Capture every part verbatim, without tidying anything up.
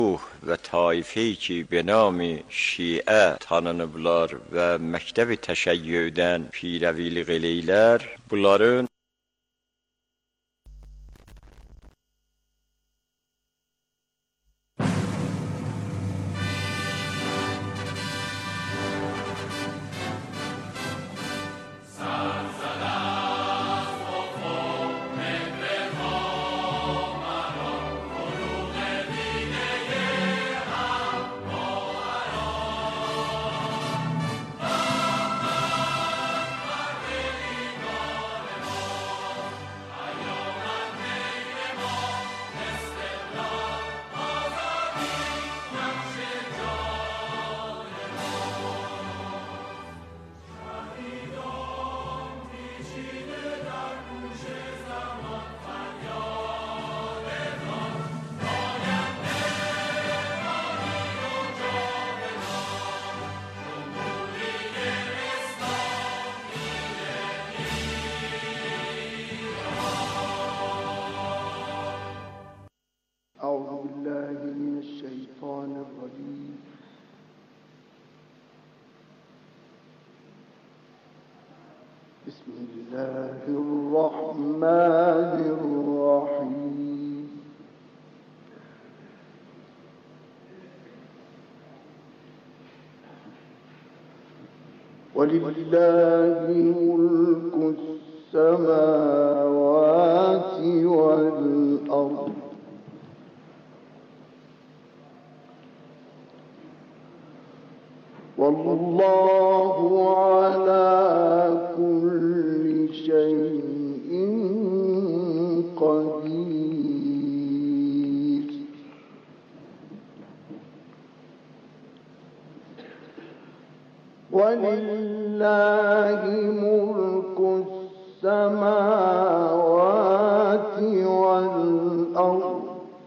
و طایفه‌ای ki به نام şiə tanınıblar və məktəbi təşəyyüdən pirəvilik eləyirlər, bunların بسم الله الرحمن الرحيم ولله ملك السماوات والأرض والله على كل شيء قدير ولله ملك السماوات والأرض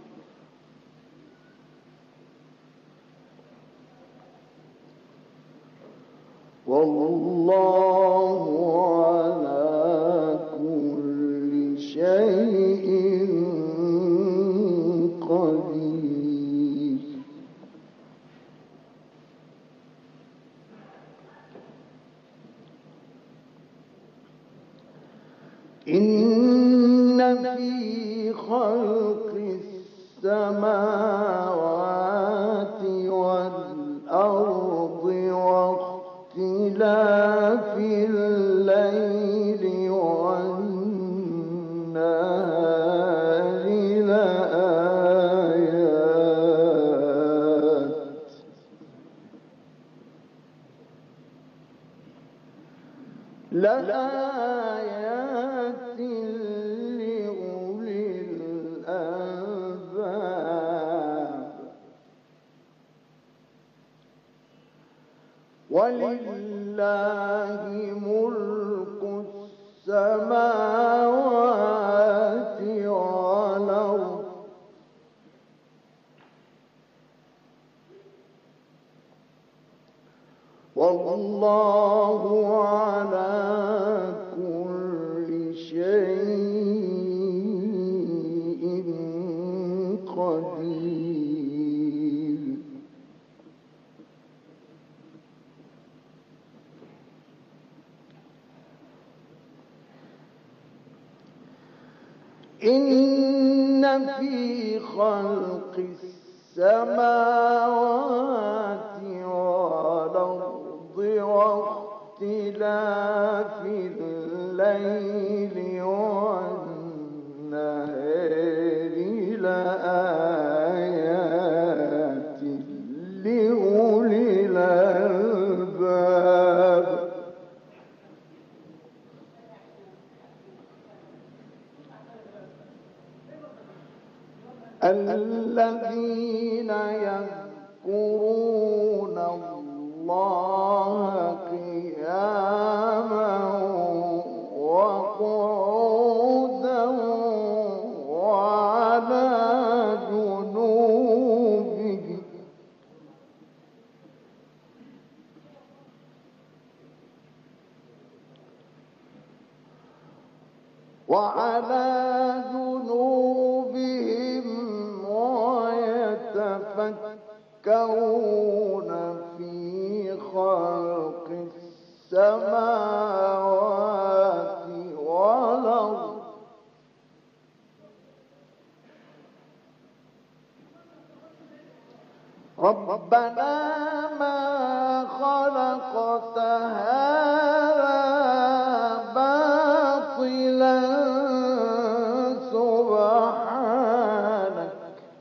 والله على كل شيء قدير إن في خلق السماوات والأرض واختلاف الليل والنهار لآيات لآيات لأولي الألباب ولله ملك السماوات والأرض والله على كل شيء قدير إن في خلق السماوات والأرض واختلاف الليل والنهار لآيات لأولي الألباب الذين يذكرون الله قياما وقعودا وعلى جنوبهم وعلى جنوبهم ويتفكرون يتفكرون في خلق السماوات والأرض ربنا ما خلقت هذا باطلا سبحانك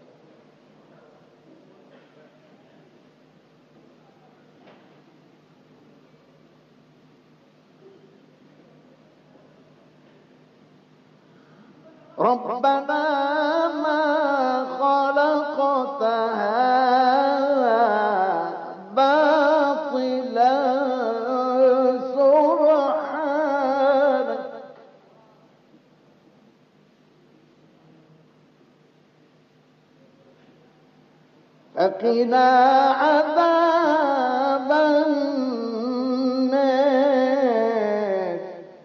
ربنا ما خلقت هذا باطلا سبحانك فقنا عذاب النار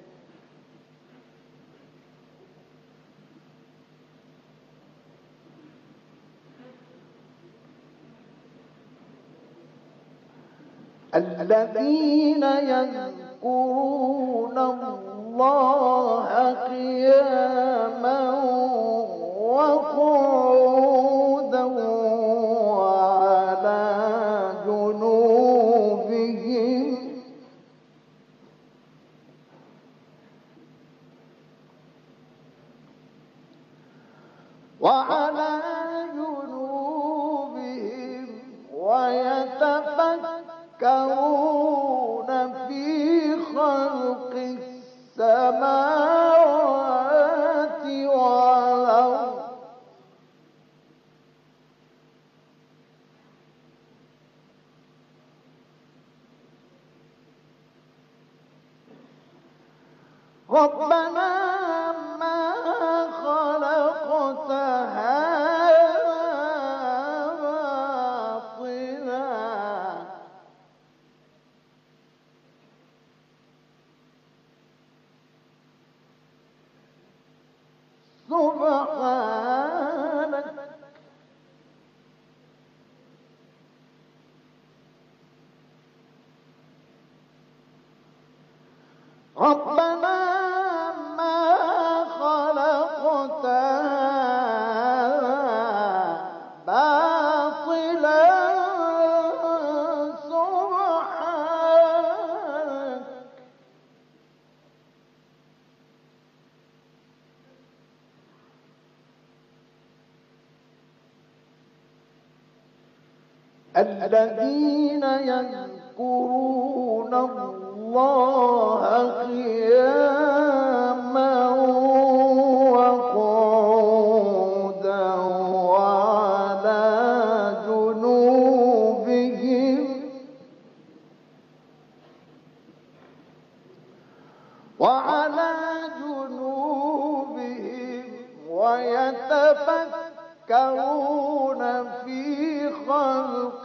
الذين يذكرون الله قياما وقعودا وعلى جنوبهم وعلى جنوبهم ويتفكرون في خلق السماوات والأرض ربنا ما خلقت هذا باطلا سبحانك ربنا ما خلقت هذا باطلا سبحانك الذين يذكرون الله قياما وقعودا وعلى جنوبهم وعلى جنوبهم ويتفكرون في خلق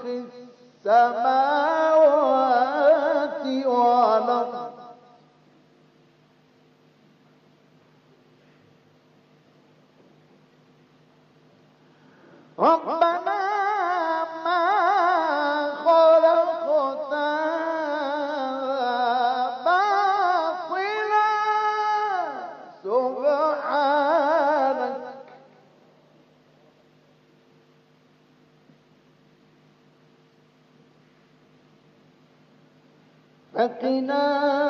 السماوات والأرض ربنا ما خلقت هذا باطلا سبحانك فقنا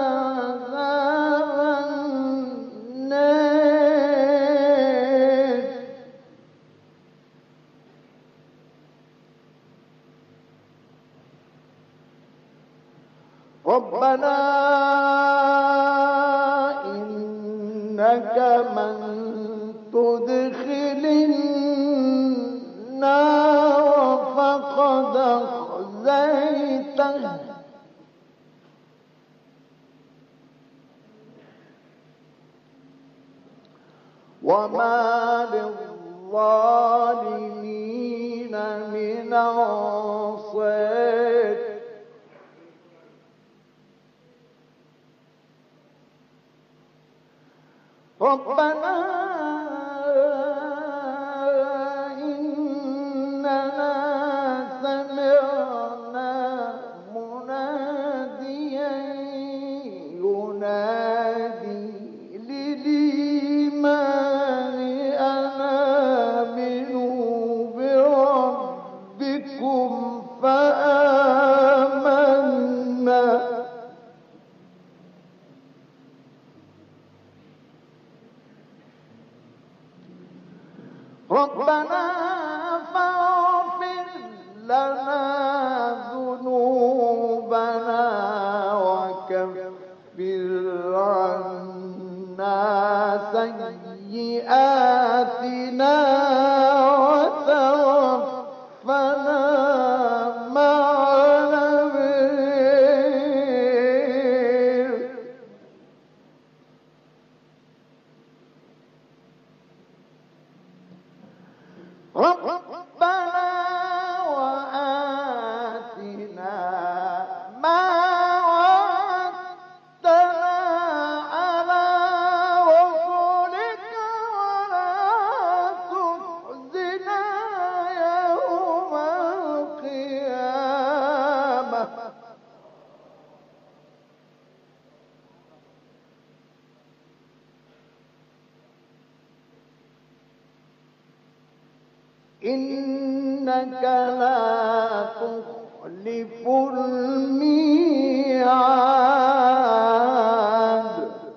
عذاب النار ربنا إنك من تدخل النار فقد أخزيته وما للظالمين من أنصار ربنا إننا ربنا فاغفر لنا ذنوبنا وكفر عنا سيئاتنا وتوفنا مع الأبرار. ربنا وآتنا ما وعدتنا على رسلك ولا تخزنا يوم القيامة إنك لا تخلف الميعاد.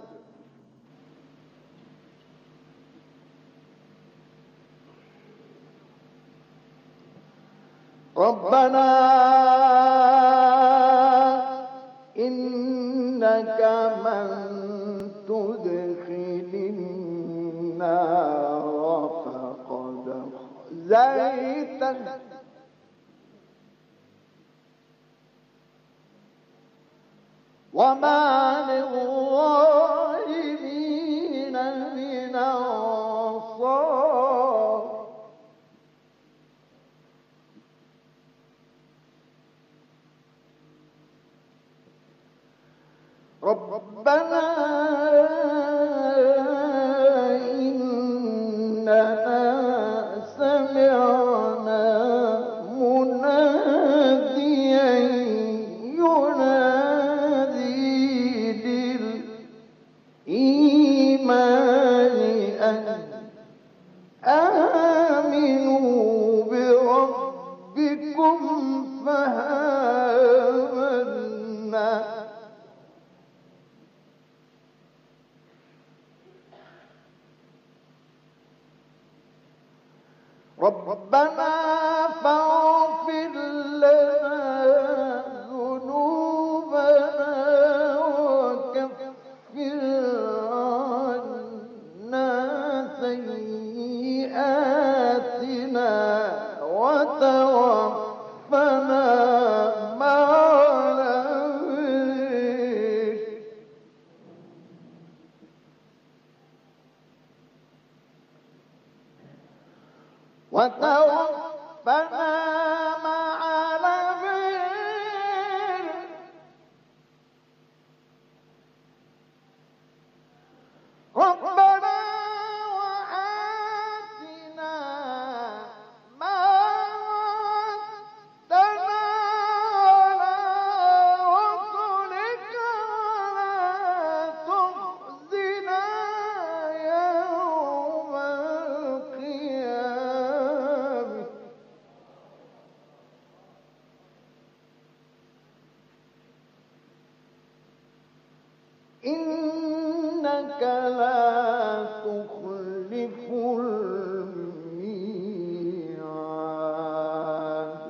ربنا إنك من تدخل النار فقد أخزيته وما للظالمين من أنصار. ربنا إننا سمعنا مناديا ينادي للإيمان أن آمنوا بربكم فآمنا. ربنا فاغفر لنا ذنوبنا وكفر عنا سيئاتنا وتوفنا مع الأبرار. وتوفنا مع الأبرار. ربنا وآتنا ما وعدتنا على رسلك ولا تخزنا يوم القيامة إنك لا تخلف الميعاد.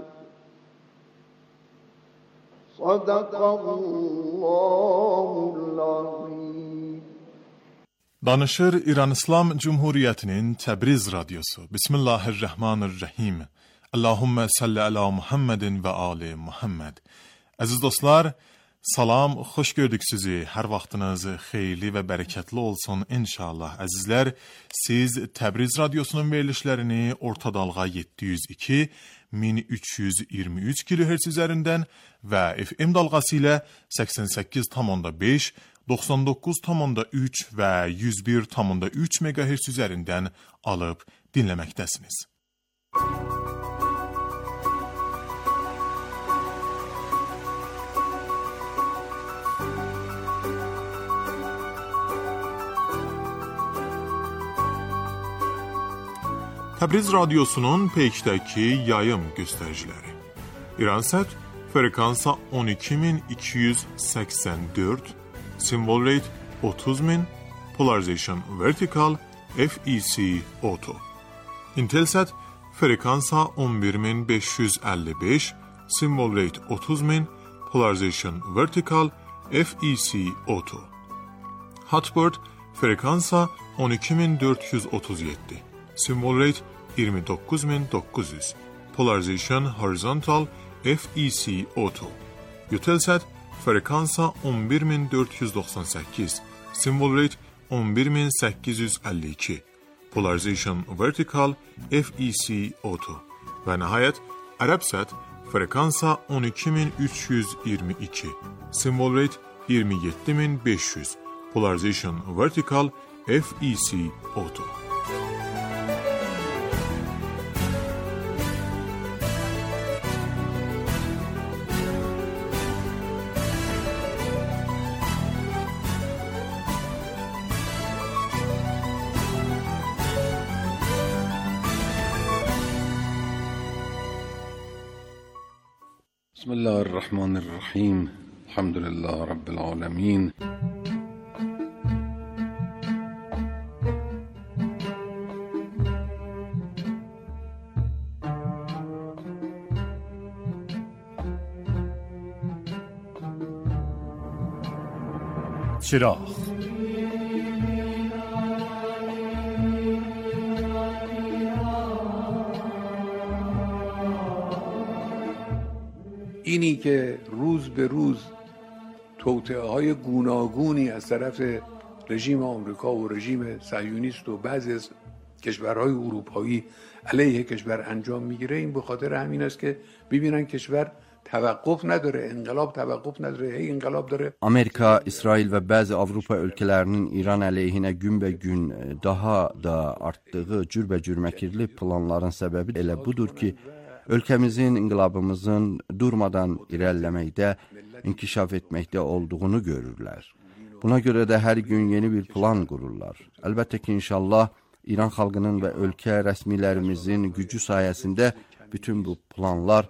صدق الله العظيم. Danışır İran İslam Cumhuriyeti'nin Təbriz Radyosu. Bismillahirrahmanirrahim. Allahümme salli ala Muhammedin ve ali Muhammed. Aziz dostlar, salam, xoş gördük sizi. Hər vaxtınız xeyirli və bərəkətli olsun inşallah. Əzizlər, siz Təbriz Radyosunun verilişlərini orta dalğa yeddi yüz iki min üç yüz iyirmi üç kilohertz üzərindən və F M dalğası ilə səksən səkkiz tam onda beş, doxsan doqquz tam onda üç və yüz bir tam onda üç megahertz üzərindən alıb dinləməkdəsiniz. Təbriz Radyosu'nun Peyk'təki yayım göstəriciləri. İransat frekansa on iki min iki yüz səksən dörd, symbol rate otuz min, polarization vertical, F E C auto. Intelsat frekansa on bir min beş yüz elli beş, symbol rate otuz bin, polarization vertical, F E C auto. Hotbird frekansa on iki bin dört yüz otuz yedi, symbol rate yirmi dokuz bin dokuz yüz, polarization horizontal, F E C auto. Eutelsat frekansa on bir bin dört yüz doxsan səkkiz, symbol rate on bir bin səkkiz yüz əlli iki, polarization vertical, F E C auto. Və nəhayət Arabsat frekansa on iki bin üç yüz iyirmi iki, symbol rate yirmi yedi bin beş yüz, polarization vertical, F E C auto. بسم الله الرحمن الرحیم. الحمد لله رب العالمین. چراغ اینی که روز به روز توطئه های گوناگونی از طرف رژیم آمریکا و رژیم صهیونیست و بعضی از کشورهای اروپایی علیه کشور انجام میگیره، این به خاطر همین است که ببینن کشور توقف نداره، انقلاب توقف نداره، هی انقلاب dاره. Amerika, İsrail və bəzi Avropa ölkələrinin İran əleyhinə günbəgün daha da artdığı cürbəcür məkirli planların səbəbi elə budur ki, ölkəmizin, inqilabımızın durmadan irəliləməkdə, inkişaf etməkdə olduğunu görürlər. Buna görə də hər gün yeni bir plan qururlar. Əlbəttə ki, inşallah İran xalqının və ölkə rəsmilərimizin gücü sayəsində bütün bu planlar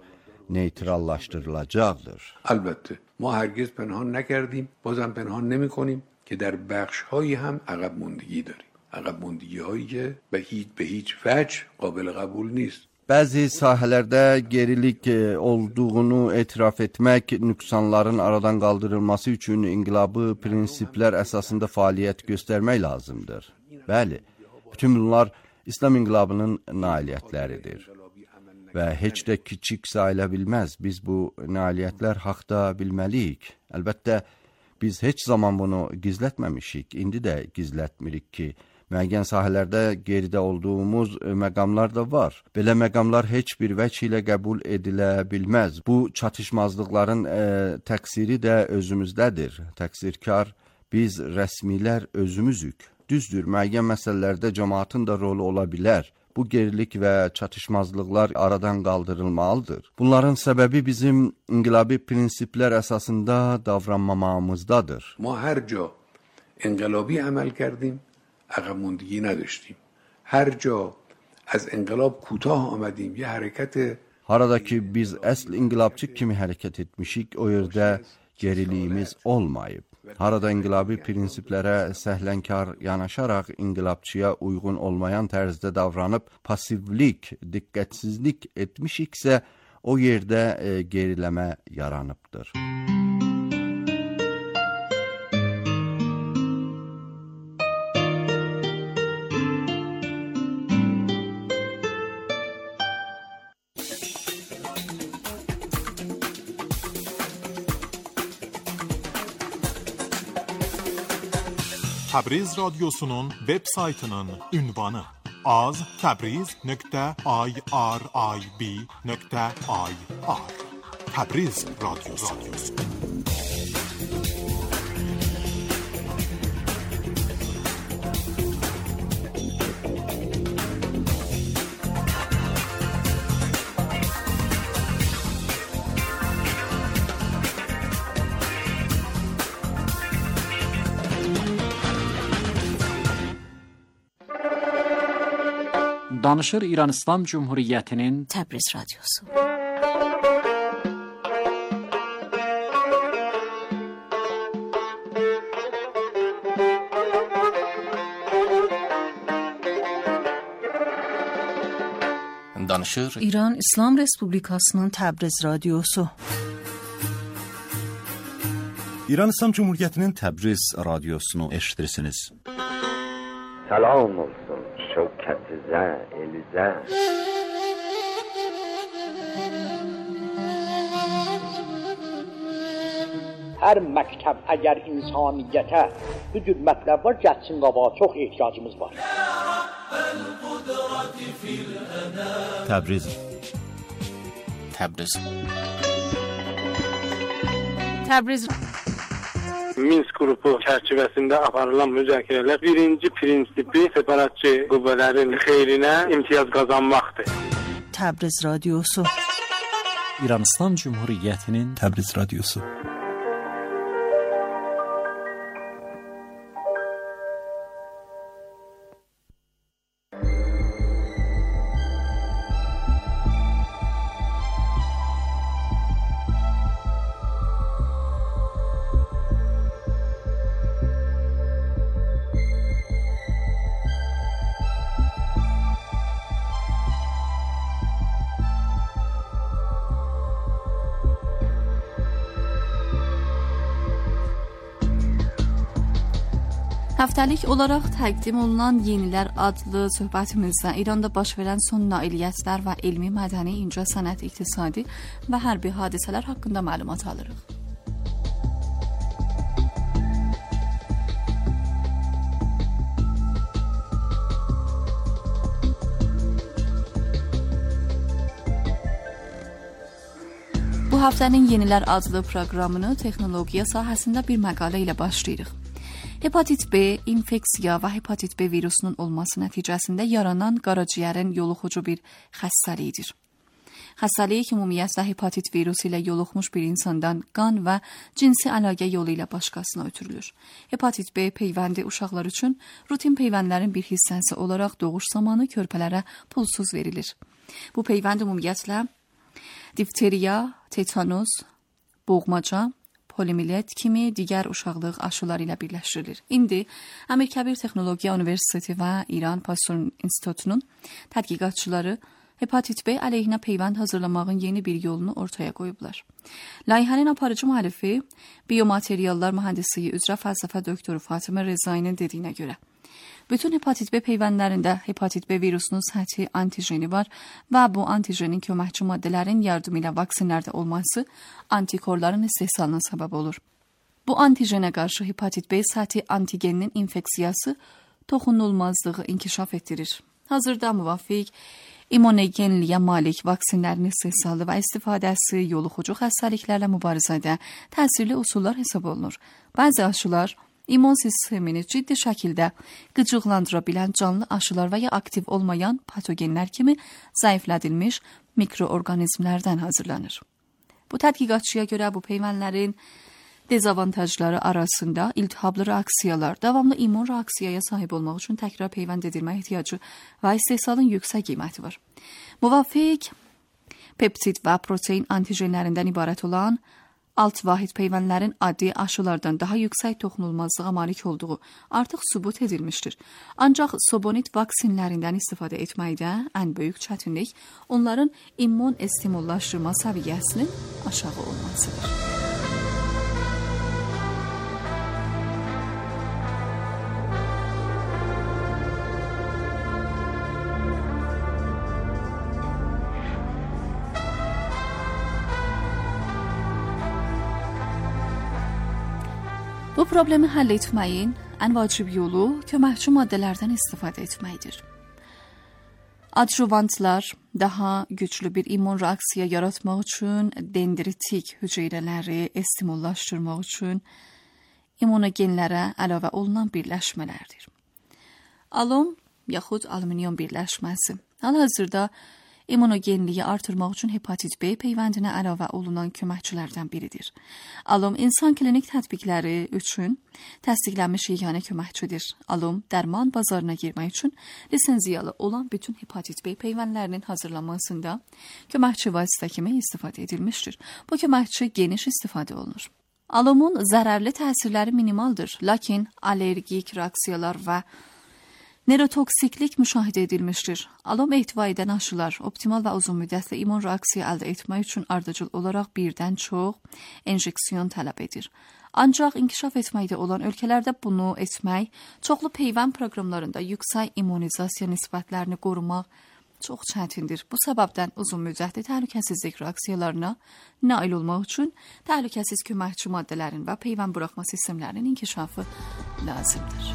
neytrallaşdırılacaqdır. البته ما هرگز پنهان نکردیم، بازم پنهان نمی کنیم که در بخش هایی هم عقب ماندگی داریم. عقب ماندگی هایی که به هیچ به هیچ وجه قابل قبول نیست. Bəzi sahələrdə gerilik olduğunu etiraf etmək, nüqsanların aradan qaldırılması üçün inqilabı prinsiplər əsasında fəaliyyət göstərmək lazımdır. Bəli, bütün bunlar İslam inqilabının nailiyyətləridir və heç də kiçik sayıla bilməz. Biz bu nailiyyətlər haqda bilməliyik. Əlbəttə, biz heç zaman bunu gizlətməmişik, indi də gizlətmirik ki, müəyyən sahələrdə geridə olduğumuz məqamlar da var. Belə məqamlar heç bir vəcih ilə qəbul edilə bilməz. Bu çatışmazlıqların e, təqsiri də özümüzdədir. Təqsirkar biz rəsmilər özümüzük. Düzdür, müəyyən məsələlərdə cəmaatın da rolu ola bilər. Bu gerilik və çatışmazlıqlar aradan qaldırılmalıdır. Bunların səbəbi bizim inqilabi prinsiplər əsasında davranmamamızdadır. ما هر جا انقلابی عمل کردیم عقب ماندگی نداشتیم. هر جا از انقلاب کوتاه آمدیم یه حرکت Harada ki biz əsl inqilabçı kimi hərəkət etmişik, o yerdə geriliyimiz olmayıb. Harada inqilabi prinsiplərə səhlənkar yanaşaraq inqilabçıya uyğun olmayan tərzdə davranıb passivlik, diqqətsizlik etmişiksə, o yerdə e, geriləmə yaranıbdır. Təbriz radyosunun web saytının ünvanı az tabriz nöqtə irib nöqtə ir Təbriz radyosu. Danışır İran İslam Cumhuriyyətinin Təbriz radyosu. İran danışır. İran İslam Respublikasının Təbriz radiosu. İran İslam Cumhuriyeti'nin Təbriz radyosunu eşitirsiniz. Salam olsun şevketize, elize. Her məktəb əgər insaniyyətə bu cür mətləb var, gəlsin qabağa, çox ehtiyacımız var. Təbriz. Təbriz. Təbriz. Minsk qrupu çərçivəsində aparılan müzakirələr birinci prinsipi separatçı qüvvələrin xeyrinə imtiyaz qazanmaqdır. Təbriz radiosu. İran İslam Cumhuriyeti'nin Təbriz radyosu. Həftəlik olaraq təqdim olunan Yenilər adlı söhbətimizdə İranda baş verən son nailiyyətlər və elmi, mədəni, incəsənət, iqtisadi və hərbi hadisələr haqqında məlumat alırıq. Bu həftənin Yenilər adlı proqramını texnologiya sahəsində bir məqalə ilə başlayırıq. Hepatit B, infeksiya və hepatit B virusunun olması nəticəsində yaranan qaraciyərin yoluxucu bir xəstəliyidir. Xəstəlik ümumiyyətlə hepatit virusu ilə yoluxmuş bir insandan qan və cinsi əlaqə yolu ilə başqasına ötürülür. Hepatit B peyvəndi uşaqlar üçün rutin peyvəndlərin bir hissəsi olaraq doğuş zamanı körpələrə pulsuz verilir. Bu peyvənd ümumiyyətlə difteriya, tetanos, boğmaca, polimilet kimi digər uşaqlıq aşıları ilə birləşdirilir. İndi Amerika Bir Texnologiya Universiteti və İran Pasteur İnstitutunun tədqiqatçıları hepatit B əleyhinə peyvənd hazırlamağın yeni bir yolunu ortaya qoyublar. Layihənin aparıcı müəllifi biomateriallar mühəndisliyi üzrə fəlsəfə doktoru Fatimə Rezayinin dediyinə görə bütün hepatit B peyvəndlərində hepatit B virusunun səthi antijeni var və bu antijenin köməkçi maddələrin yardımı ilə vaksinlərdə olması antikorların istehsalına səbəb olur. Bu antijenə qarşı hepatit B səthi antigeninin infeksiyası toxunulmazlığı inkişaf etdirir. Hazırda müvafiq immunogenliyə malik vaksinlərin istehsalı və istifadəsi yoluxucu xəstəliklərlə mübarizədə təsirli üsullar hesab olunur. Bəzi aşılar İmmun sistemini ciddi şəkildə qıcıqlandıra bilən canlı aşılar və ya aktiv olmayan patogenlər kimi zəiflədilmiş mikroorqanizmlərdən hazırlanır. Bu tədqiqatçıya görə bu peyvəndlərin dezavantajları arasında iltihablı reaksiyalar, davamlı immun reaksiyaya sahib olmaq üçün təkrar peyvənd edilmə ehtiyacı və istehsalın yüksək qiyməti var. Müvafiq peptid və protein antijenlərindən ibarət olan alt vahid peyvəndlərin adi aşılardan daha yüksək toxunulmazlığa malik olduğu artıq sübut edilmişdir. Ancaq sobonit vaksinlərindən istifadə etməkdə ən böyük çətinlik onların immun stimullaşdırma səviyyəsinin aşağı olmasıdır. Bu problemi həll etməyin ən vacib yolu köməkçi maddələrdən istifadə etməkdir. Adjuvantlar daha güclü bir immun reaksiya yaratmaq üçün dendritik hüceyrələri stimullaşdırmaq üçün immunogenlərə əlavə olunan birləşmələrdir. Alum yaxud alüminium birləşməsi hal-hazırda immunogenliyi artırmaq üçün hepatit B peyvəndinə əlavə olunan köməkçilərdən biridir. Alum insan klinik tətbiqləri üçün təsdiqlənmiş yeganə köməkçidir. Alum dərman bazarına girmək üçün lisenziyalı olan bütün hepatit B peyvəndlərinin hazırlanmasında köməkçi vasitə kimi istifadə edilmişdir. Bu köməkçi geniş istifadə olunur. Alumun zərərli təsirləri minimaldır, lakin allergik reaksiyalar və Neurotoksiklik müşahidə edilmişdir. Alom ehtiva edən aşılar optimal və uzun müddətli immun reaksiya əldə etmək üçün ardıcıl olaraq birdən çox enjeksiyon tələb edir. Ancaq inkişaf etməkdə olan ölkələrdə bunu etmək, çoxlu peyvənd proqramlarında yüksək immunizasiya nisbətlərini qorumaq çox çətindir. Bu səbəbdən uzun müddətli təhlükəsizlik reaksiyalarına nail olmaq üçün təhlükəsiz köməkçi maddələrin və peyvənd buraxma sistemlərinin inkişafı lazımdır.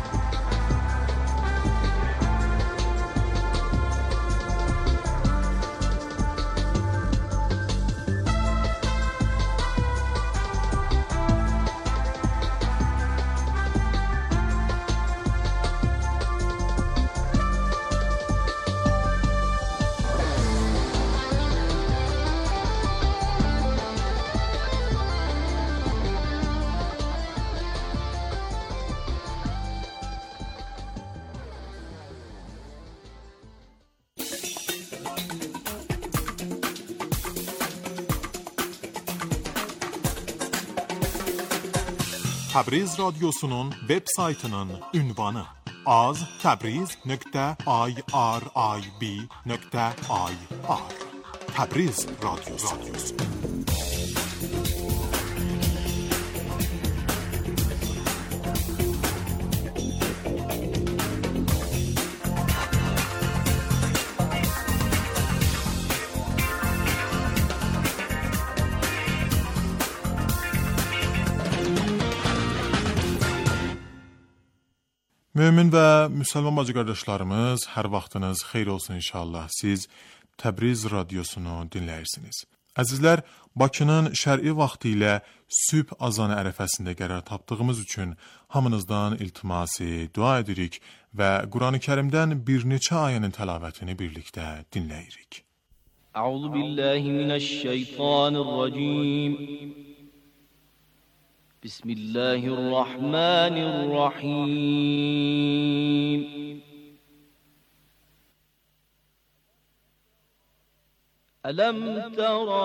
Təbriz radyosunun web saytının ünvanı az tabriz nöqtə irib nöqtə ir Təbriz radyosu. Mömin və müsəlman bacı qardaşlarımız, hər vaxtınız xeyir olsun inşallah. Siz Təbriz radiosunu dinləyirsiniz. Əzizlər, Bakının şər'i vaxtı ilə sübh azanı ərəfəsində qərar tapdığımız üçün hamınızdan iltimasi dua edirik və Qurani Kərimdən bir neçə ayənin təlavətini birlikdə dinləyirik. Əuzu billahi minəşşeytanirracim. Bismillahirrahmanirrahim. Alam tara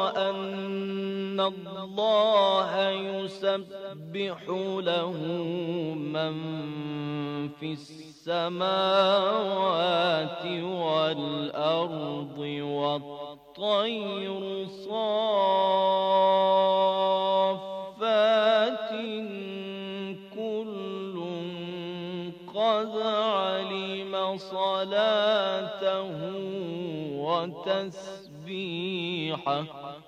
ennallaha yusabbihu lahu man fis semawati vel ardi vet tayru saffatin kullun qad alima salatahu ve tasbihahu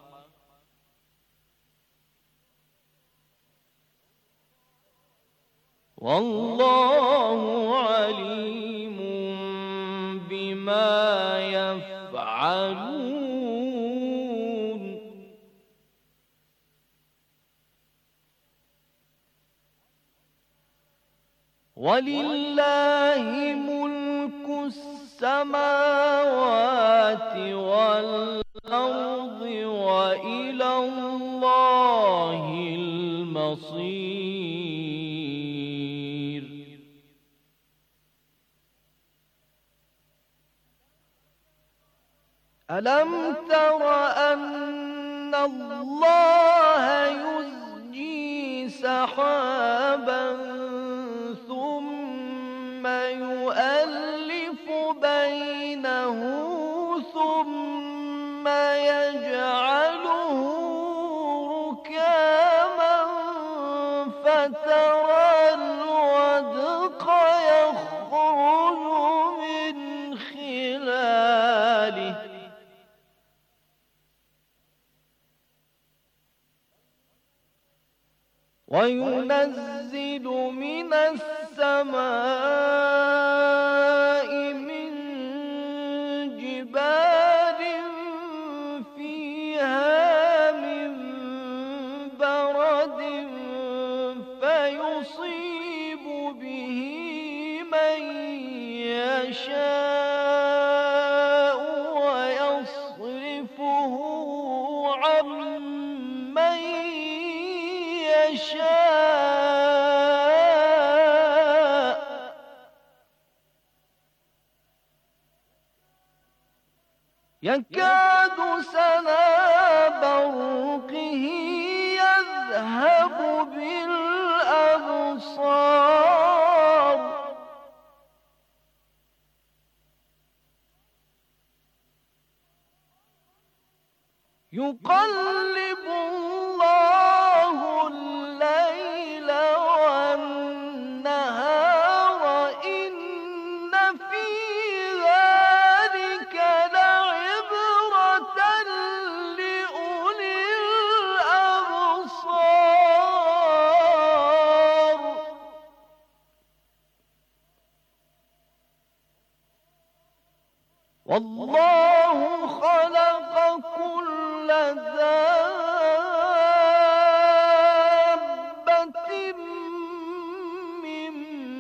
Vallahu alimun bima yef'alun. Walillahi mulkus samawati wal ardi wa ilallahil masir. Alam tara anna Allaha yuzji sahaban thumma yu'allifu baynahu thumma yaj'aluhu rukaman fatara al-wadqa yakhruju min khilalihi وينزل من السماء من جبال فيها من برد فيصيب به من يشاء ويصرفه عن من يشاء يكاد سنا برقه يذهب بالأبصار يقلب الله الليل والنهار إن في ذلك لعبرة لأولي الأبصار والله خلق كل دابة من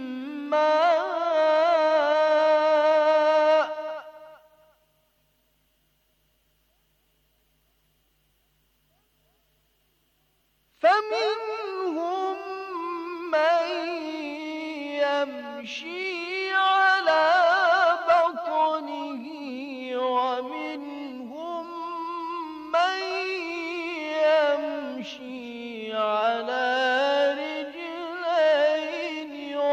ماء فمنهم من يمشي على بطنه ومنهم من يمشي على رجلين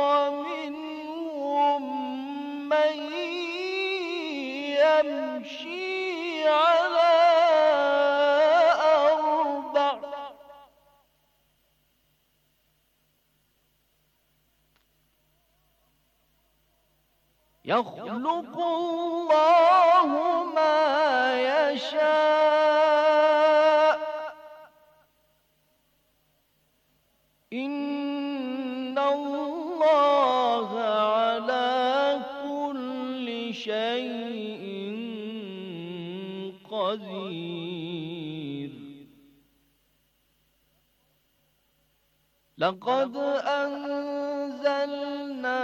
ومنهم من يمشي على أربع يخلق الله ما يشاء إن الله على كل شيء قدير لقد أنزلنا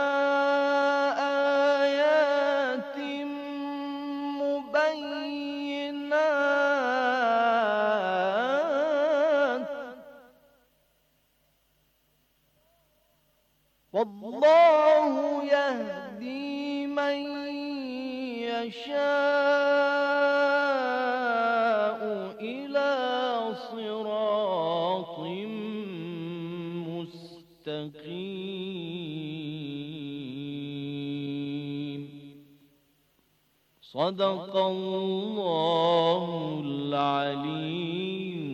آيات مبينات والله يهدي من يشاء إلى صراط مستقيم صدق الله العلي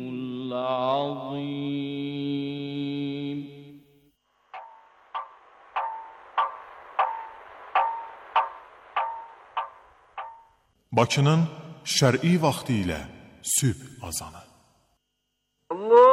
العظيم. Bakının şər'i vaxtı ilə sübh azanı. Allah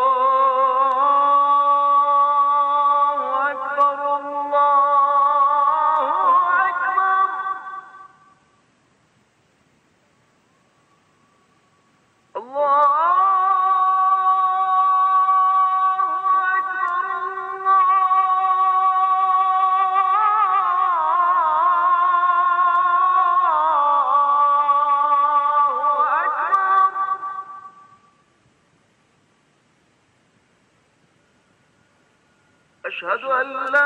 أشهد أن لا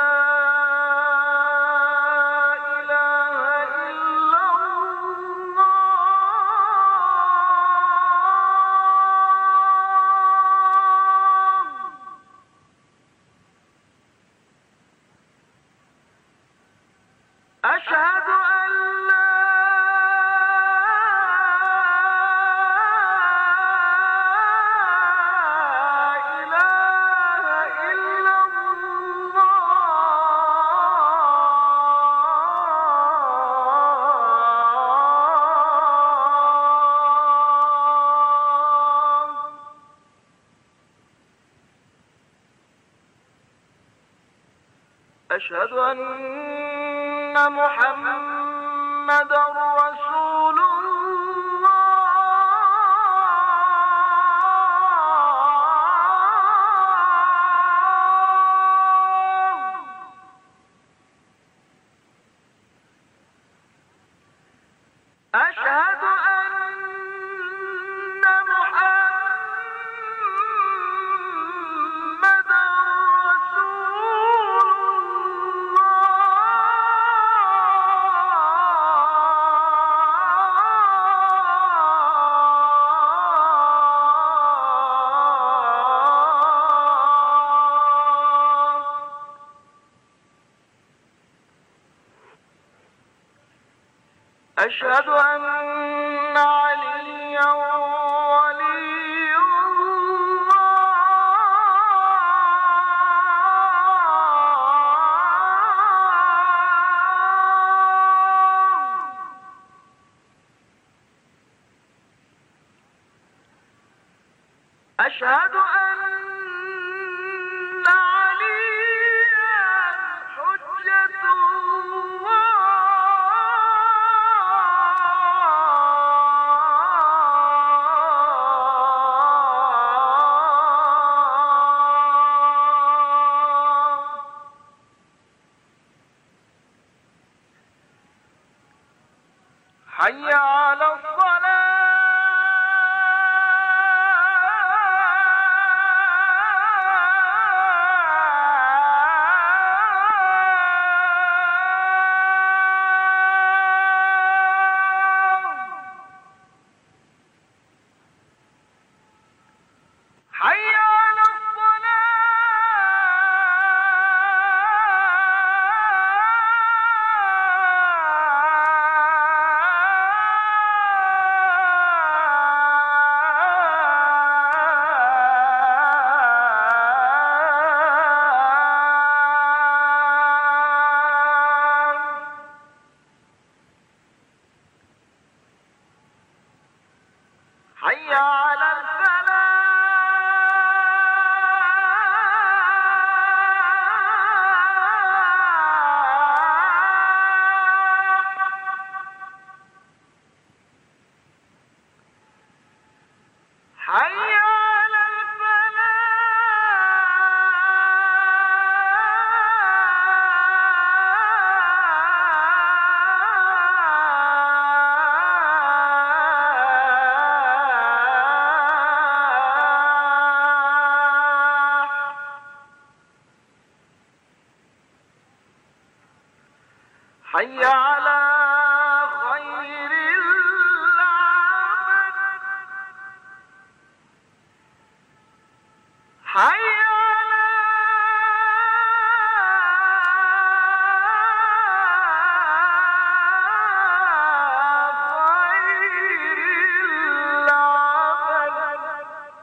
إله إلا الله أشهد أن لا أشهد أن محمدًا رسول الله أشهد أن محمدًا أشهد أن عليا أشهد أن عليا حجة الله حي على الصلاة حي على حي على الفلاح حي على حي على خير العمل حي على خير العمل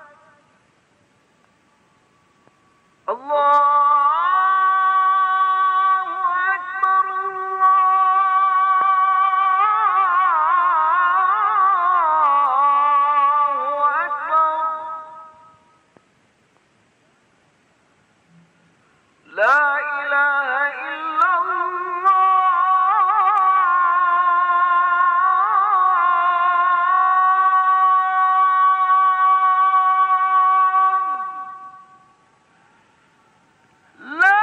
الله لا إله إلا الله لا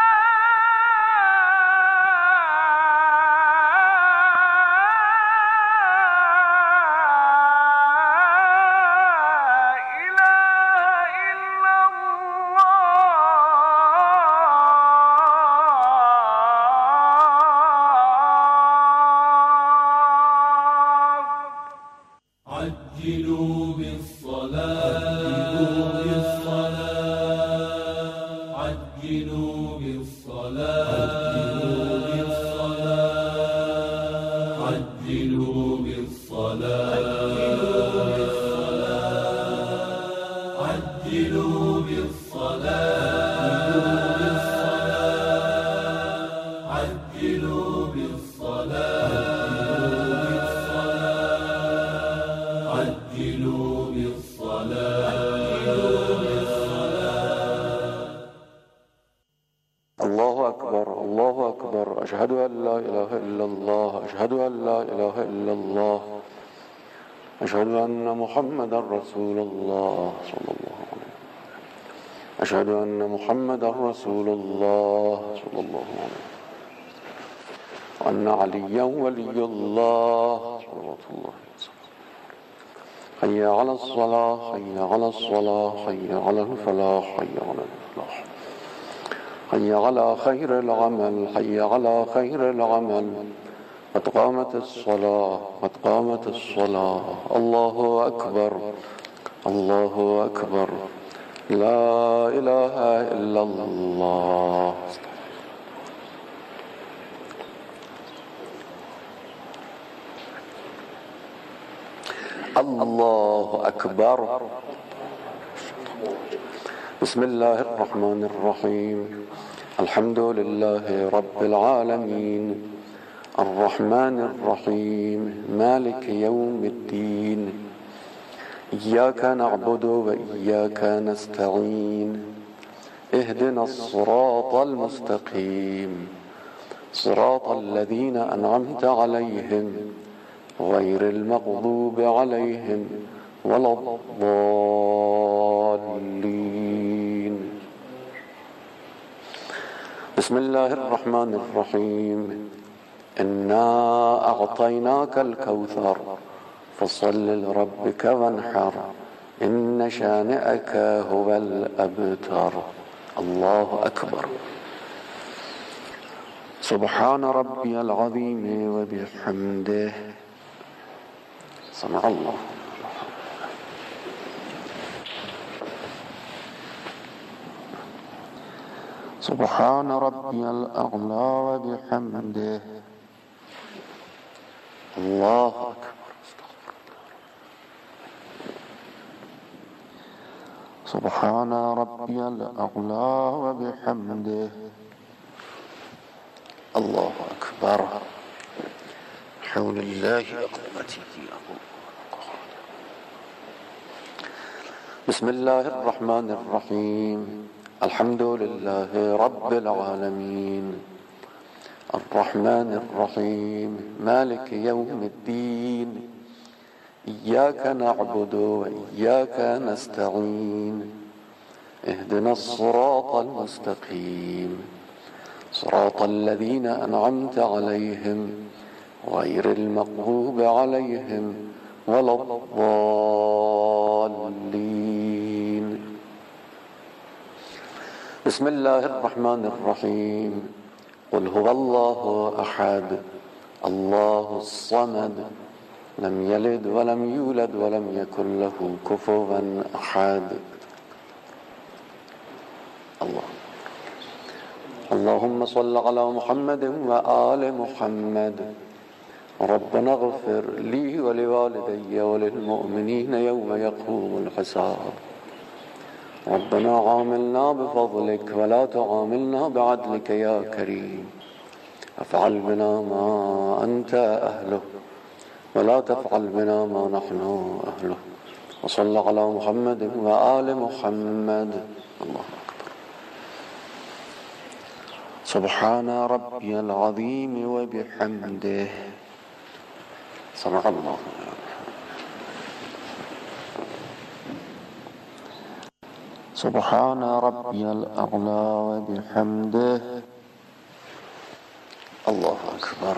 عجلوا بالصلاة عجلوا بالصلاة عجلوا بالصلاة عجلوا بالصلاة عجلوا بالصلاة عجلوا بالصلاة الله أكبر الله أكبر أشهد أن لا إله إلا الله أشهد أن لا إله إلا الله أشهد أن محمدا رسول الله صلى الله عليه وسلم أشهد أن محمدا رسول الله صلى الله عليه وسلم وأن عليا ولي الله صلوات الله وسلم حي على الصلاة حي على الصلاة حي على الفلاح حي على الفلاح حي على خير العمل حي على خير العمل قد قامت الصلاة قد قامت الصلاة الله أكبر الله أكبر لا إله إلا الله الله أكبر بسم الله الرحمن الرحيم الحمد لله رب العالمين الرحمن الرحيم مالك يوم الدين إياك نعبد وإياك نستعين اهدنا الصراط المستقيم صراط الذين أنعمت عليهم غير المغضوب عليهم ولا الضالين. بسم الله الرحمن الرحيم. إنا أعطيناك الكوثر فصل لربك وانحر إن شانئك هو الأبتر. الله أكبر. سبحان ربي العظيم وبحمده. سمع الله. سبحان ربي الأعلى وبحمده. الله أكبر. سبحان ربي الأعلى وبحمده. الله أكبر. حول الله قوته. بسم الله الرحمن الرحيم. الحمد لله رب العالمين الرحمن الرحيم مالك يوم الدين إياك نعبد وإياك نستعين اهدنا الصراط المستقيم صراط الذين أنعمت عليهم غير المغضوب عليهم ولا الضالين. بسم الله الرحمن الرحيم. قل هو الله أحد الله الصمد لم يلد ولم يولد ولم يكن له كفوا أحد. الله. اللهم صل على محمد وآل محمد. ربنا اغفر لي ولوالدي وللمؤمنين يوم يقوم الحساب. ربنا عاملنا بفضلك ولا تعاملنا بعدلك يا كريم. افعل بنا ما أنت أهله ولا تفعل بنا ما نحن أهله. وصلى على محمد وآل محمد. الله أكبر. سبحان ربي العظيم وبحمده. سمع الله. سبحان ربي الأعلى وبحمده. الله أكبر.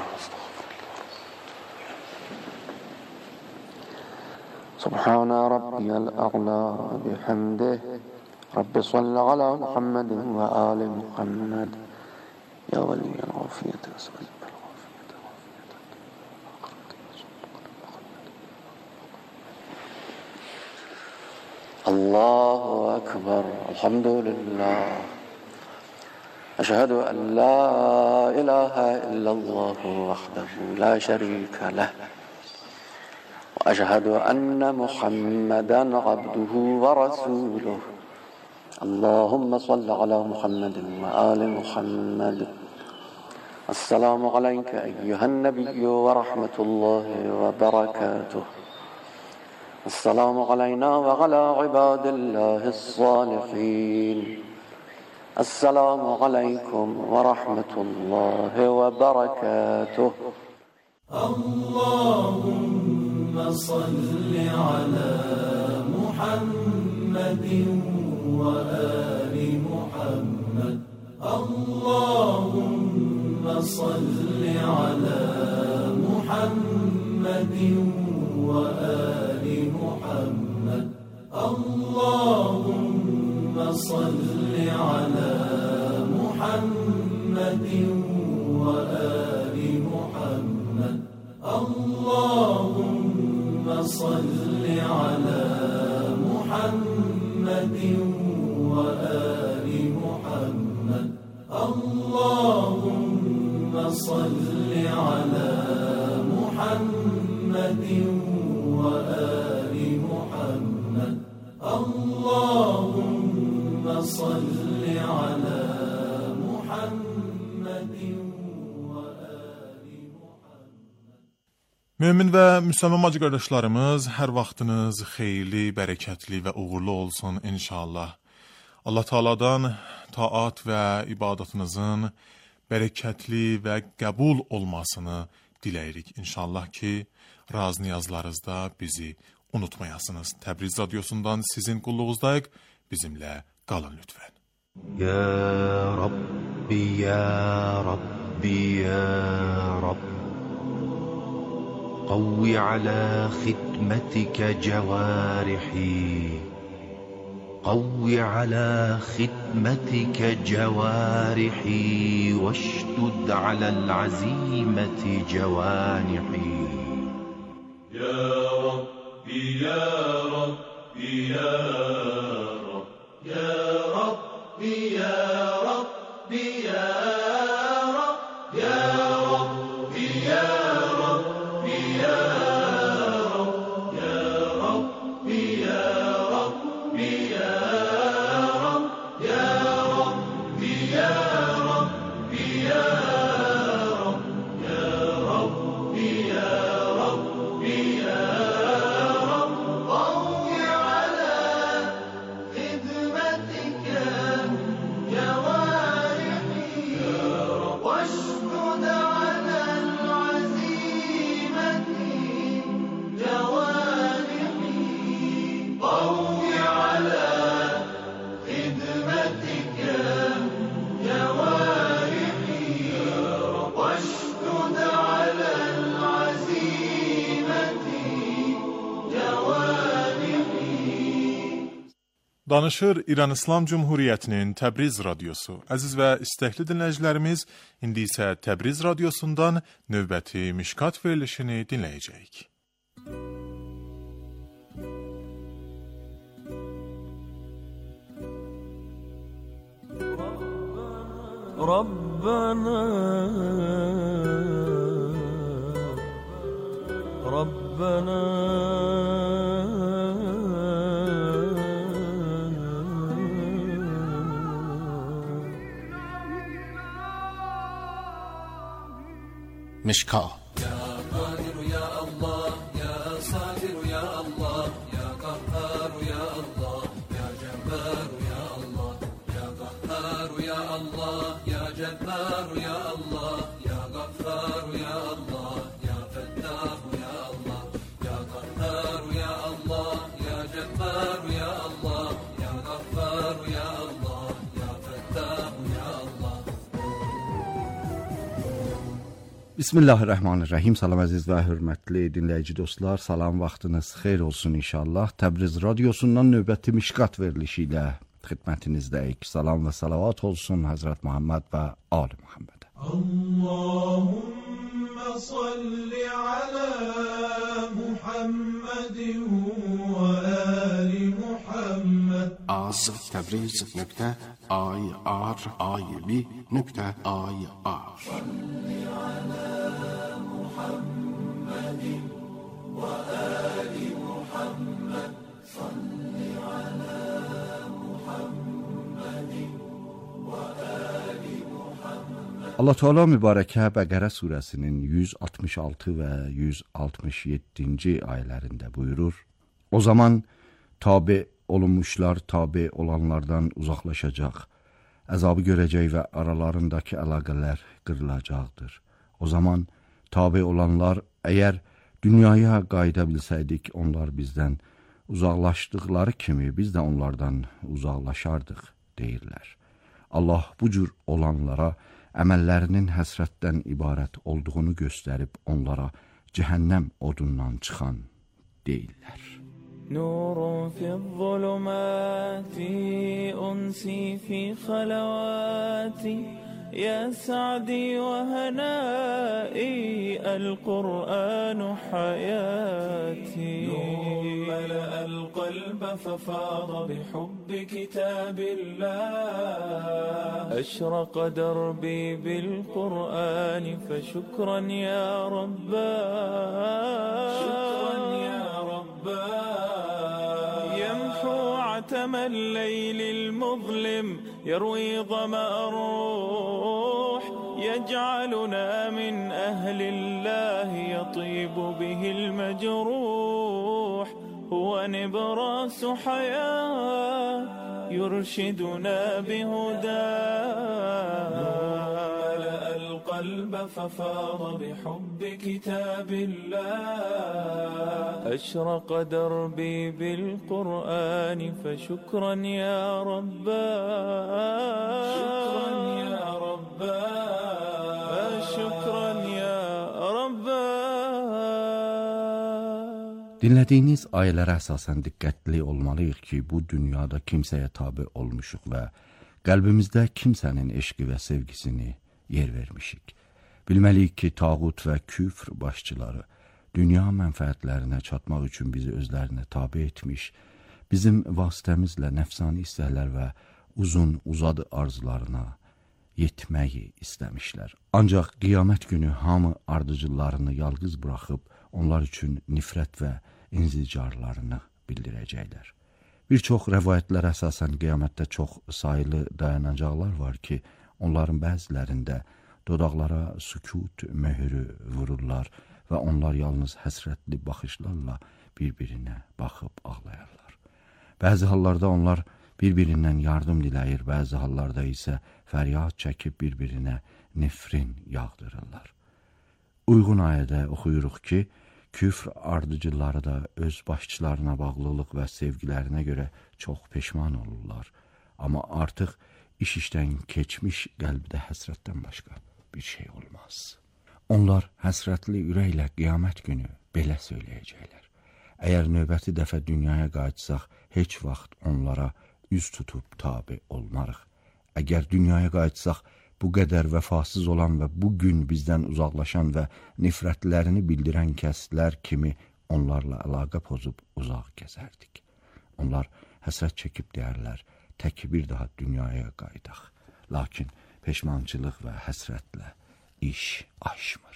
سبحان ربي الأعلى وبحمده. رب صل على محمد وآل محمد. يا ولي العافية أسأل الله أكبر. الحمد لله. أشهد أن لا إله إلا الله وحده لا شريك له وأشهد أن محمدا عبده ورسوله. اللهم صل على محمد وآل محمد. السلام عليك أيها النبي ورحمة الله وبركاته. السلام علينا وعلى عباد الله الصالحين. السلام عليكم ورحمة الله وبركاته. اللهم صل على محمد وآل محمد. اللهم صل على محمد وآل محمد. اللهم صل على محمد وآل محمد. اللهم صل على محمد وآل محمد. اللهم صل على محمد وآل محمد. اللهم صل على محمد وآل محمد. Mömin və müsəlman bacı qardaşlarımız, hər vaxtınız xeyirli, bərəkətli və uğurlu olsun inşallah. Allah Taala'dan taat və ibadətinizin bərəkətli və qəbul olmasını diləyirik. İnşallah ki, raz niyazlarınızda bizi unutmayasınız. Təbriz Radyosu'ndan sizin qulluğuzdayıq. Bizimlə qalın lütfən. Ya Rabbi, Ya Rabbi, Ya Rabbi. قوي على خدمتك جوارحي قوي على خدمتك جوارحي واشدد على العزيمة جوانحي يا ربي يا ربي يا رب يا ربي يا ربي يا رب يا ربي يا Danışır İran İslam Cumhuriyyətinin Təbriz Radyosu. Əziz və istəkli dinləyicilərimiz, indi isə Təbriz Radyosundan növbəti Mişkat verilişini dinləyəcəyik. Rabbana Rabbana مشکا يا قادر يا الله يا صابر يا الله يا قهار يا الله يا جبار يا الله يا قهار يا الله يا جبار يا الله يا غفار يا الله يا فتاح يا الله يا قهار يا الله يا جبار يا الله يا غفار يا الله يا فتاح يا الله. Bismillahirrahmanirrahim. Salam əziz və hörmətli dinləyici dostlar. Salam, vaxtınız xeyir olsun inşallah. Təbriz Radyosu'ndan növbəti Mişkat verilişi ilə xidmətinizdəyik. Salam və salavat olsun Həzrət Muhammed və Ali Muhammed. Allahümme salli ala Muhammedin və ali Muhammed. az təbriz nöqtə ay ar ay bi nöqtə ay ar. Salli ala Muhammedin və ali Muhammed. Salli ala Muhammedin və ali Muhammed. Allah Teala mübarəkə Bəqərə surəsinin yüz altmış altı və yüz altmış yeddinci ayələrində buyurur: O zaman tabe olunmuşlar tabe olanlardan uzaqlaşacaq, əzabı görəcək və aralarındakı əlaqələr qırılacaqdır. O zaman tabe olanlar, əgər dünyaya qayıda bilsəydik, onlar bizdən uzaqlaşdıqları kimi biz də onlardan uzaqlaşardıq, deyirlər. Allah bu cür olanlara əməllərinin həsrətdən ibarət olduğunu göstərib onlara cəhənnəm odundan çıxan deyirlər. نور في الظلمات أنسي في خلواتي يا سعدي وهنائي القرآن حياتي نور ملأ القلب ففاض بحب كتاب الله أشرق دربي بالقرآن فشكرا يا رباه شكرا يا رباه عتم الليل المظلم يروي ظمأ الروح يجعلنا من أهل الله يطيب به المجروح هو نبراس حياة يرشدنا بهداه ملأ القلب ففاض بحب كتاب الله أشرق دربي بالقرآن فشكرا يا رباه شكرا يا رباه شكرا يا رباه. Dinlədiyiniz ayələrə əsasən diqqətli olmalıyıq ki, bu dünyada kimsəyə tabe olmuşuq və qəlbimizdə kimsənin eşqi və sevgisini yer vermişik. Bilməliyik ki, tağut və küfr başçıları dünya mənfəətlərinə çatmaq üçün bizi özlərinə tabe etmiş, bizim vasitəmizlə nəfsani istəklər və uzun uzadı arzularına yetməyi istəmişlər. Ancaq qiyamət günü hamı ardıcıllarını yalqız buraxıb, onlar üçün nifrət və inzicarlarını bildirəcəklər. Bir çox rəvayətlərə əsasən qiyamətdə çox sayılı dayanacaqlar var ki, onların bəzilərində dodaqlara sükut möhürü vururlar və onlar yalnız həsrətli baxışlarla bir-birinə baxıb ağlayarlar. Bəzi hallarda onlar bir-birindən yardım diləyir, bəzi hallarda isə fəryad çəkib bir-birinə nefrin yağdırırlar. Uyğun ayədə oxuyuruq ki, küfr ardıcıları da öz başçılarına bağlılıq və sevgilərinə görə çox peşman olurlar. Amma artıq iş işdən keçmiş qəlbdə həsrətdən başqa bir şey olmaz. Onlar həsrətli ürəklə qiyamət günü belə söyləyəcəklər. Əgər növbəti dəfə dünyaya qayıtsaq, heç vaxt onlara üz tutub tabi olmarıq. Əgər dünyaya qayıtsaq, bu qədər vəfasız olan və bu gün bizdən uzaqlaşan və nifrətlərini bildirən kəslər kimi onlarla əlaqə pozub uzaq gəzərdik. Onlar həsrət çəkib deyərlər, tək bir daha dünyaya qayıdaq. Lakin peşmançılıq və həsrətlə iş aşmır.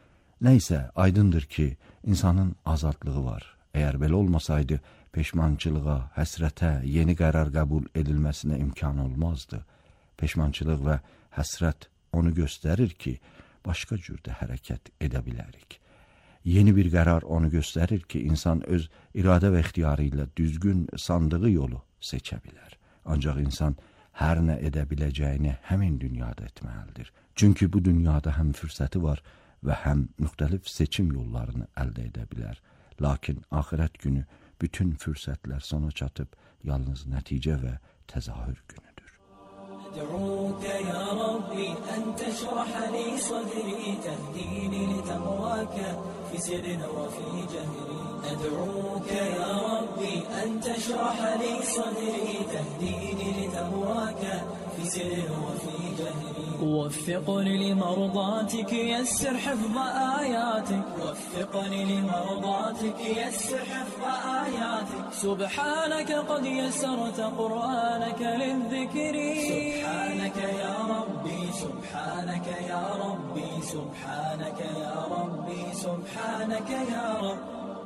Nəysə, aydındır ki, insanın azadlığı var. Əgər belə olmasaydı, peşmançılığa, həsrətə, yeni qərar qəbul edilməsinə imkan olmazdı. Peşmançılıq və həsrət onu göstərir ki, başqa cürdə hərəkət edə bilərik. Yeni bir qərar onu göstərir ki, insan öz iradə və ixtiyarı ilə düzgün sandığı yolu seçə bilər. Ancaq insan hər nə edə biləcəyini həmin dünyada etməlidir. Çünki bu dünyada həm fürsəti var və həm müxtəlif seçim yollarını əldə edə bilər. Lakin axirət günü bütün fürsətlər sona çatıb yalnız nəticə və təzahür günüdür. أدعوك يا ربي أن تشرح لي صدري تهديني لتقواك في سر وفي جهري أدعوك يا ربي أن تشرح لي صدري تهديني لتقواك في سر وفي جهري وفقني لمرضاتك يسر حفظ آياتك وفقني لمرضاتك يسر حفظ آياتك سبحانك قد يسرت قرآنك للذكر سبحانك يا ربي سبحانك يا ربي سبحانك يا ربي سبحانك يا رب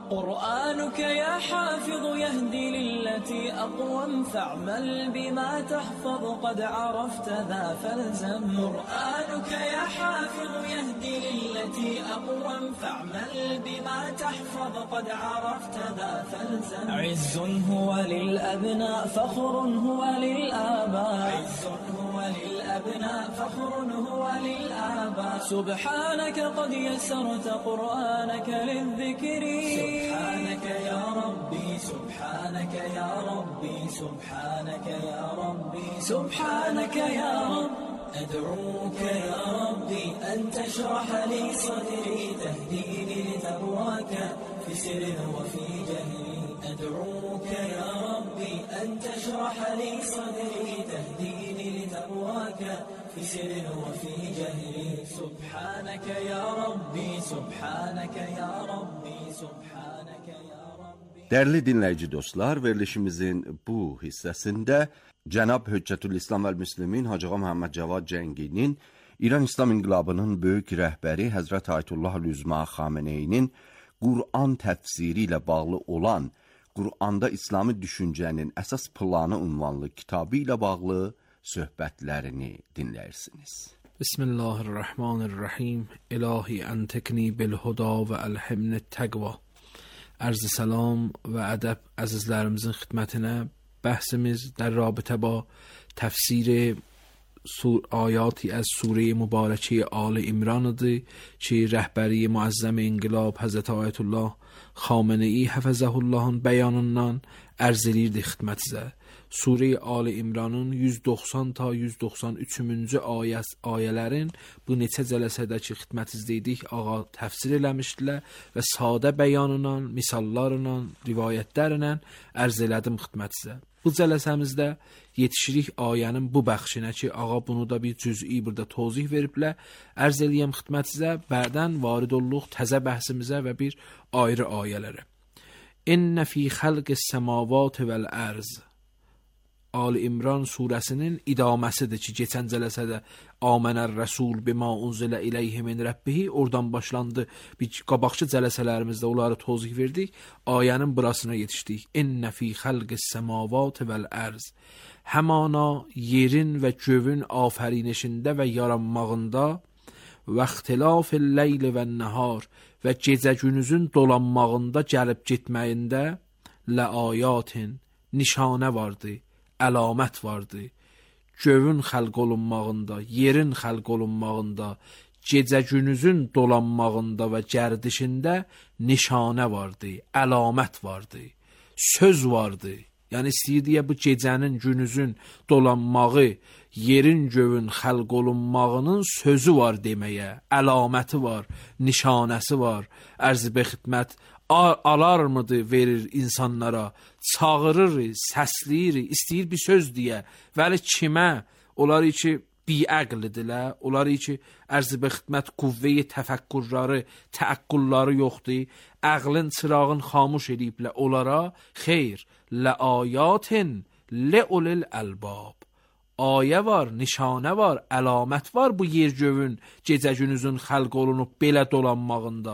قرآنك يا حافظ يهدي للتي أقوم فاعمل بما تحفظ قد عرفت ذا فالزم قرآنك يا حافظ يهدي للتي أقوم فاعمل بما تحفظ قد عرفت ذا فالزم عز هو للأبناء فخر هو للآباء عز هو للأبناء فخر هو للآباء سبحانك قد يسرت قرآنك للذكر سبحانك يا ربي سبحانك يا ربي سبحانك يا ربي سبحانك يا رب أدعوك يا ربي أن تشرح لي صدري تهديني لتقواك في سر وفي جهري أدعوك يا ربي أن تشرح لي صدري تهديني لتقواك في سر وفي جهري سبحانك يا ربي سبحانك يا ربي سبحانك يا ربي. Dərli dinləyici dostlar, verilişimizin bu hissəsində Cənab Höccətül İslam və Müslimin Hacı Ağa Məhəmməd Cavad Cənginin İran İslam İnqilabının böyük rəhbəri Həzrət Ayətullah Üzma Xameneyinin Qur'an təfsiri ilə bağlı olan Qur'anda İslami düşüncənin əsas planı ünvanlı kitabı ilə bağlı söhbətlərini dinləyirsiniz. بسم الله الرحمن الرحیم. الهی انتکنی بالهدا و الهمن التقوا. عرض سلام و ادب əzizlərimizin xidmətinə. Bəhsimiz در رابطه با تفسیر سور آیاتی از سوره مبارکه آل عمران'dır ki rəhbəri müəzzəm inqilab Həzrət Ayətullah Xameneyi Həfəzəhu Allah'ın bəyanından ərz edirdi xidmətinizə. Sure آل İmranın yüz doxsan ta yüz doxsan üçüncü ayəs ayələrin bu neçə cələsədəki xidmətinizdəydik ağa təfsir eləmişdilər və sadə bəyanla, misallarla, rivayətlərlə ərz elədim xidmətinizə. Bu cələsəmizdə yetişirik ayənin bu bəxşinə ki ağa bunu da bir cüz'i burada tozih veriblər. Ərz eləyəm xidmətinizə, bədən varid olluq təzə bəhsimizə və bir ayrı ayələrə. İnnə fi xəlqis səmavat vəl-ərz. Ali İmran surəsinin idaməsidir ki, keçən cələsədə Amənər Rəsul bima unzilə iləyhi min Rəbbihi oradan başlandı. Bir qabaqçı cələsələrimizdə onları tozih verdik. Ayənin burasına yetişdik. İnnə fi xəlqis səmavat vəl-ərz. Həmana yerin və gövün afərinişində və yaranmağında və ixtilafil leyli və nəhar və gecə günüzün dolanmağında gəlib getməyində ləayatin nişanə vardı. Əlamət vardı. Gövün xəlq olunmağında, yerin xəlq olunmağında, gecə günüzün dolanmağında və gərdişində nişanə vardı, əlamət vardı, söz vardı. Yəni istəyirdiyə bu gecənin, günüzün dolanmağı, yerin gövün xəlq olunmağının sözü var deməyə, əlaməti var, nişanəsi var. Ərz-i bexidmət alarmıdır verir insanlara, çağırır, səsləyir, istəyir bir söz deyə. Vəli kimə? Onlar ki biəqlidirlər, onlar ki ərz-i bexidmət qüvvəyi təfəkkürləri, təəqqülləri yoxdur, əqlin çırağın xamuş ediblər onlara. Xeyr, ləayatin leulil əlbab. Ayə var, nişanə var, əlamət var bu yer gövün, gecə günüzün xəlq olunub belə dolanmağında.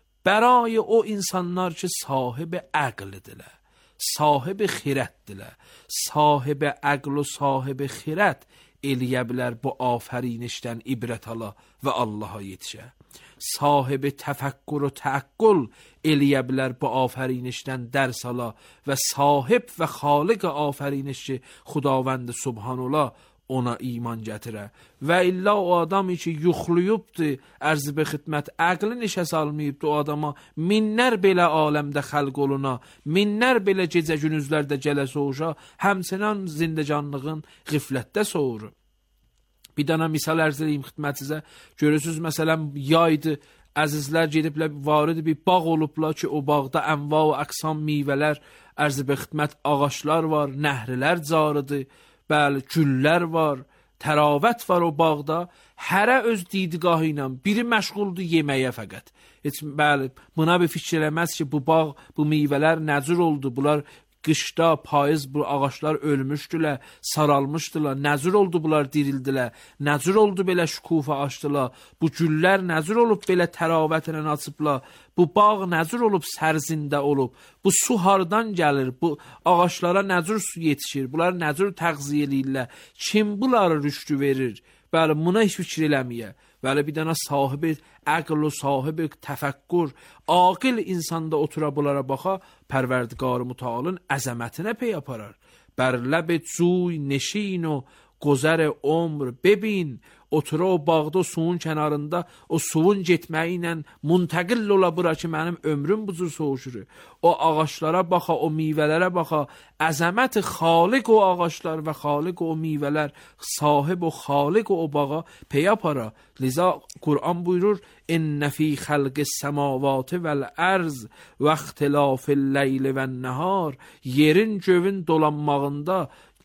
برای o insanlar ki sahibi əqlidirlər, sahibi xirətdirlər, sahibi əql و sahibi xirət eləyə bilər bu afərinişdən ibrət ala və Allaha yetişə. Sahibi təfəkkür و təəqqül eləyə bilər bu afərinişdən dərs ala və sahib və xaliq afəriniş ki Xudavənd Subhanallah ona iman gətirə. Və illa o adamı ki yuxluyubdur, ərz-i bexidmət əqli nişə salmayıbdır o adama, minlər belə aləmdə xəlq oluna, minlər belə gecə günüzlərdə gələ soğuşa, həmçinin zindəcanlığın qiflətdə soğuru. Bir dana misal ərz edeyim xidmətinizə. Görürsünüz məsələn yaydı, əzizlər gediblər, varid bir bağ olublar ki o bağda ənva və əqsam meyvələr, ərz-i bexidmət ağaçlar var, nəhrilər carıdır. Bəli, güllər var, təravət var o bağda. Hərə öz didgahı ilə, biri məşğuldur yeməyə fəqət. Heç, bəli, buna bir fikir eləməz ki, bu bağ, bu meyvələr nəcür oldu, bunlar qışda, payız bu ağaçlar ölmüşdülər, saralmışdılar, nəcür oldu bunlar dirildilər, nəcür oldu belə şükufa açdılar, bu güllər nəcür olub belə təravətlə açıblar, bu bağ nəcür olub sərzində olub, bu su hardan gəlir, bu ağaçlara nəcür su yetişir, bunlar nəcür təğziyə eləyirlər, kim bunları rüştü verir? Bəli, buna heç fikir eləməyə. Bəli, bir dənə sahibi əql و sahibi təfəkkür, aqil insanda otura bunlara baxa, Pərverdigar-ı Mütealın əzəmətinə pey aparar. Bər ləb cuy neşin و گذر عمر ببین. Otura o bağda o suyun kənarında o suyun getməyi ilə muntəqil ola bura ki mənim ömrüm bu cür soğuşur. O ağaçlara baxa, o meyvələrə baxa, əzəmət xaliq o ağaçlar və xaliq o meyvələr, sahib o xaliq o bağa pey apara. Liza Kur'an buyurur: "İnne fi xalqis semavati vel arz və ixtilafil leyli ven nahar." Yerin gövün dolanmağında